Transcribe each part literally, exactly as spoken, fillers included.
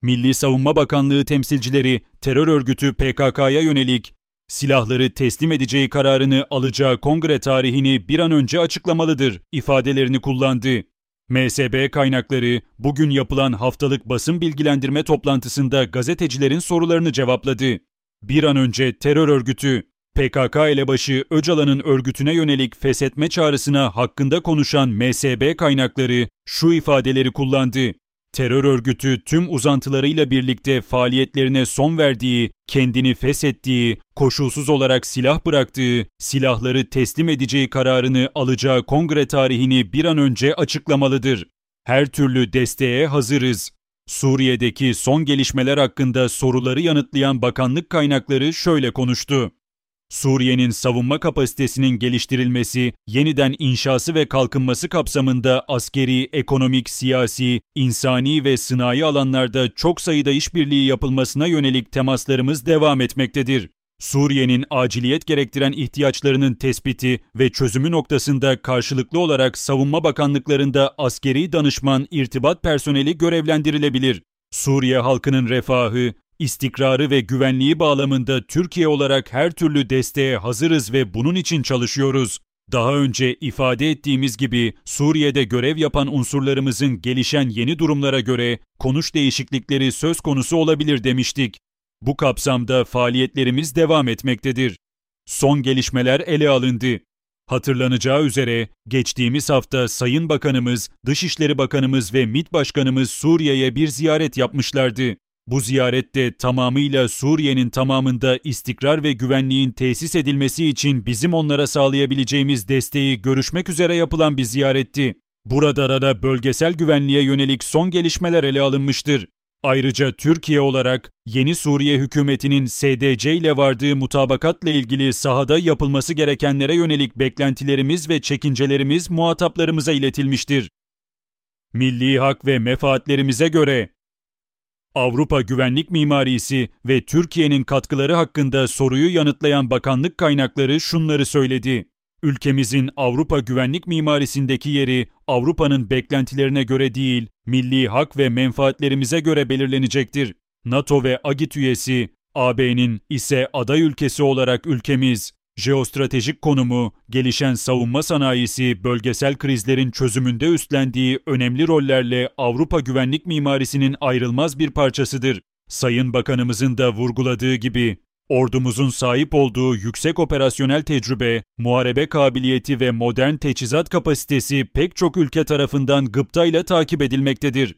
Milli Savunma Bakanlığı temsilcileri terör örgütü P K K'ya yönelik silahları teslim edeceği kararını alacağı kongre tarihini bir an önce açıklamalıdır ifadelerini kullandı. M S B kaynakları bugün yapılan haftalık basın bilgilendirme toplantısında gazetecilerin sorularını cevapladı. Bir an önce terör örgütü P K K elebaşı Öcalan'ın örgütüne yönelik feshetme çağrısına hakkında konuşan M S B kaynakları şu ifadeleri kullandı. Terör örgütü tüm uzantılarıyla birlikte faaliyetlerine son verdiği, kendini feshettiği, koşulsuz olarak silah bıraktığı, silahları teslim edeceği kararını alacağı kongre tarihini bir an önce açıklamalıdır. Her türlü desteğe hazırız. Suriye'deki son gelişmeler hakkında soruları yanıtlayan bakanlık kaynakları şöyle konuştu. Suriye'nin savunma kapasitesinin geliştirilmesi, yeniden inşası ve kalkınması kapsamında askeri, ekonomik, siyasi, insani ve sınai alanlarda çok sayıda işbirliği yapılmasına yönelik temaslarımız devam etmektedir. Suriye'nin aciliyet gerektiren ihtiyaçlarının tespiti ve çözümü noktasında karşılıklı olarak savunma bakanlıklarında askeri danışman, irtibat personeli görevlendirilebilir. Suriye halkının refahı, İstikrarı ve güvenliği bağlamında Türkiye olarak her türlü desteğe hazırız ve bunun için çalışıyoruz. Daha önce ifade ettiğimiz gibi Suriye'de görev yapan unsurlarımızın gelişen yeni durumlara göre konuş değişiklikleri söz konusu olabilir demiştik. Bu kapsamda faaliyetlerimiz devam etmektedir. Son gelişmeler ele alındı. Hatırlanacağı üzere geçtiğimiz hafta Sayın Bakanımız, Dışişleri Bakanımız ve MİT Başkanımız Suriye'ye bir ziyaret yapmışlardı. Bu ziyarette tamamıyla Suriye'nin tamamında istikrar ve güvenliğin tesis edilmesi için bizim onlara sağlayabileceğimiz desteği görüşmek üzere yapılan bir ziyaretti. Burada da bölgesel güvenliğe yönelik son gelişmeler ele alınmıştır. Ayrıca Türkiye olarak yeni Suriye hükümetinin S D C ile vardığı mutabakatla ilgili sahada yapılması gerekenlere yönelik beklentilerimiz ve çekincelerimiz muhataplarımıza iletilmiştir. Milli hak ve menfaatlerimize göre Avrupa güvenlik mimarisi ve Türkiye'nin katkıları hakkında soruyu yanıtlayan bakanlık kaynakları şunları söyledi. Ülkemizin Avrupa güvenlik mimarisindeki yeri Avrupa'nın beklentilerine göre değil, milli hak ve menfaatlerimize göre belirlenecektir. NATO ve AGİT üyesi, A B'nin ise aday ülkesi olarak ülkemiz, jeostratejik konumu, gelişen savunma sanayisi, bölgesel krizlerin çözümünde üstlendiği önemli rollerle Avrupa güvenlik mimarisinin ayrılmaz bir parçasıdır. Sayın Bakanımızın da vurguladığı gibi, ordumuzun sahip olduğu yüksek operasyonel tecrübe, muharebe kabiliyeti ve modern teçhizat kapasitesi pek çok ülke tarafından gıptayla takip edilmektedir.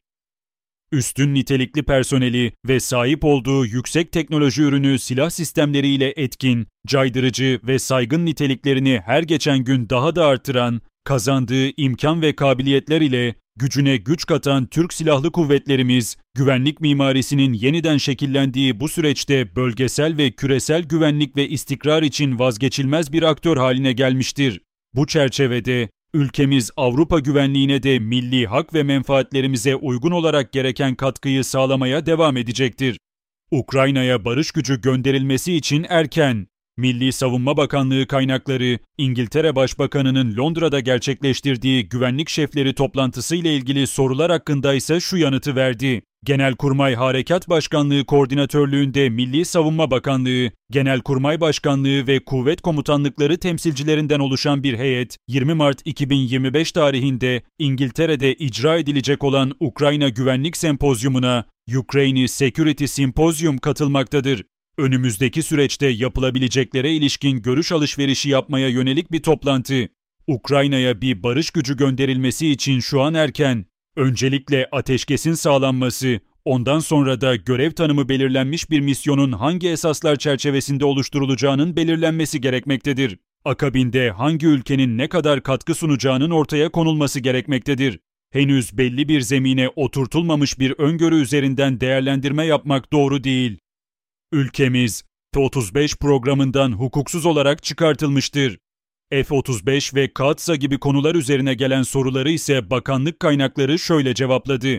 Üstün nitelikli personeli ve sahip olduğu yüksek teknoloji ürünü silah sistemleriyle etkin, caydırıcı ve saygın niteliklerini her geçen gün daha da artıran, kazandığı imkan ve kabiliyetler ile gücüne güç katan Türk Silahlı Kuvvetlerimiz, güvenlik mimarisinin yeniden şekillendiği bu süreçte bölgesel ve küresel güvenlik ve istikrar için vazgeçilmez bir aktör haline gelmiştir. Bu çerçevede ülkemiz Avrupa güvenliğine de milli hak ve menfaatlerimize uygun olarak gereken katkıyı sağlamaya devam edecektir. Ukrayna'ya barış gücü gönderilmesi için erken. Milli Savunma Bakanlığı kaynakları, İngiltere Başbakanı'nın Londra'da gerçekleştirdiği güvenlik şefleri toplantısı ile ilgili sorular hakkında ise şu yanıtı verdi. Genelkurmay Harekat Başkanlığı Koordinatörlüğünde Milli Savunma Bakanlığı, Genelkurmay Başkanlığı ve Kuvvet Komutanlıkları temsilcilerinden oluşan bir heyet, yirmi Mart iki bin yirmi beş tarihinde İngiltere'de icra edilecek olan Ukrayna Güvenlik Sempozyumuna, Ukraine Security Symposium katılmaktadır. Önümüzdeki süreçte yapılabileceklere ilişkin görüş alışverişi yapmaya yönelik bir toplantı. Ukrayna'ya bir barış gücü gönderilmesi için şu an erken. Öncelikle ateşkesin sağlanması, ondan sonra da görev tanımı belirlenmiş bir misyonun hangi esaslar çerçevesinde oluşturulacağının belirlenmesi gerekmektedir. Akabinde hangi ülkenin ne kadar katkı sunacağının ortaya konulması gerekmektedir. Henüz belli bir zemine oturtulmamış bir öngörü üzerinden değerlendirme yapmak doğru değil. Ülkemiz, F otuz beş programından hukuksuz olarak çıkartılmıştır. F otuz beş ve Katsa gibi konular üzerine gelen soruları ise bakanlık kaynakları şöyle cevapladı.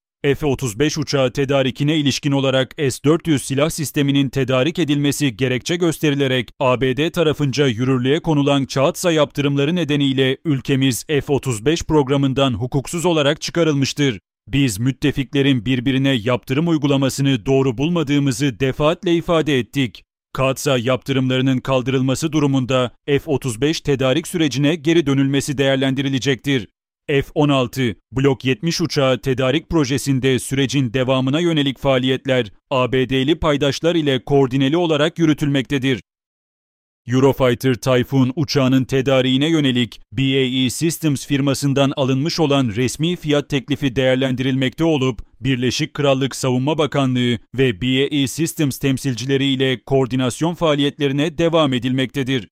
F otuz beş uçağı tedarikine ilişkin olarak S dört yüz silah sisteminin tedarik edilmesi gerekçe gösterilerek A B D tarafınca yürürlüğe konulan Katsa yaptırımları nedeniyle ülkemiz F otuz beş programından hukuksuz olarak çıkarılmıştır. Biz müttefiklerin birbirine yaptırım uygulamasını doğru bulmadığımızı defaatle ifade ettik. Katsa yaptırımlarının kaldırılması durumunda F otuz beş tedarik sürecine geri dönülmesi değerlendirilecektir. F on altı, Blok yetmiş uçağı tedarik projesinde sürecin devamına yönelik faaliyetler A B D'li paydaşlar ile koordineli olarak yürütülmektedir. Eurofighter Typhoon uçağının tedariğine yönelik B A E Systems firmasından alınmış olan resmi fiyat teklifi değerlendirilmekte olup, Birleşik Krallık Savunma Bakanlığı ve B A E Systems temsilcileri ile koordinasyon faaliyetlerine devam edilmektedir.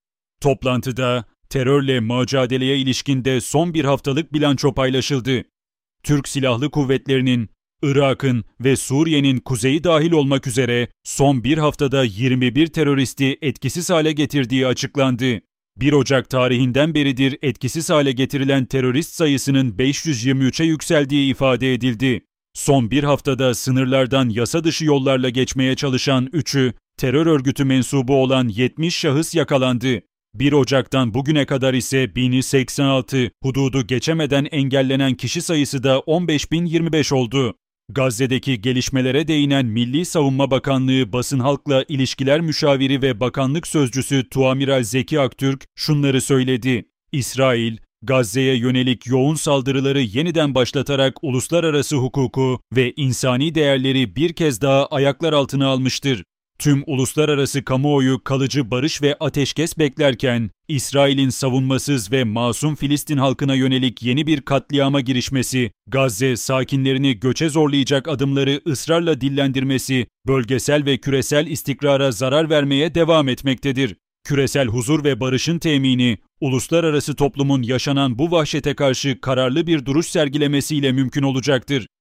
Toplantıda terörle mücadeleye ilişkinde son bir haftalık bilanço paylaşıldı. Türk Silahlı Kuvvetleri'nin Irak'ın ve Suriye'nin kuzeyi dahil olmak üzere son bir haftada yirmi bir teröristi etkisiz hale getirdiği açıklandı. bir Ocak tarihinden beridir etkisiz hale getirilen terörist sayısının beş yüz yirmi üçe yükseldiği ifade edildi. Son bir haftada sınırlardan yasa dışı yollarla geçmeye çalışan üçü, terör örgütü mensubu olan yetmiş şahıs yakalandı. bir Ocak'tan bugüne kadar ise bin seksen altı, hududu geçemeden engellenen kişi sayısı da on beş bin yirmi beş oldu. Gazze'deki gelişmelere değinen Milli Savunma Bakanlığı Basın Halkla İlişkiler Müşaviri ve Bakanlık Sözcüsü Tuamiral Zeki Aktürk şunları söyledi. İsrail, Gazze'ye yönelik yoğun saldırıları yeniden başlatarak uluslararası hukuku ve insani değerleri bir kez daha ayaklar altına almıştır. Tüm uluslararası kamuoyu kalıcı barış ve ateşkes beklerken, İsrail'in savunmasız ve masum Filistin halkına yönelik yeni bir katliama girişmesi, Gazze sakinlerini göçe zorlayacak adımları ısrarla dillendirmesi, bölgesel ve küresel istikrara zarar vermeye devam etmektedir. Küresel huzur ve barışın temini, uluslararası toplumun yaşanan bu vahşete karşı kararlı bir duruş sergilemesiyle mümkün olacaktır.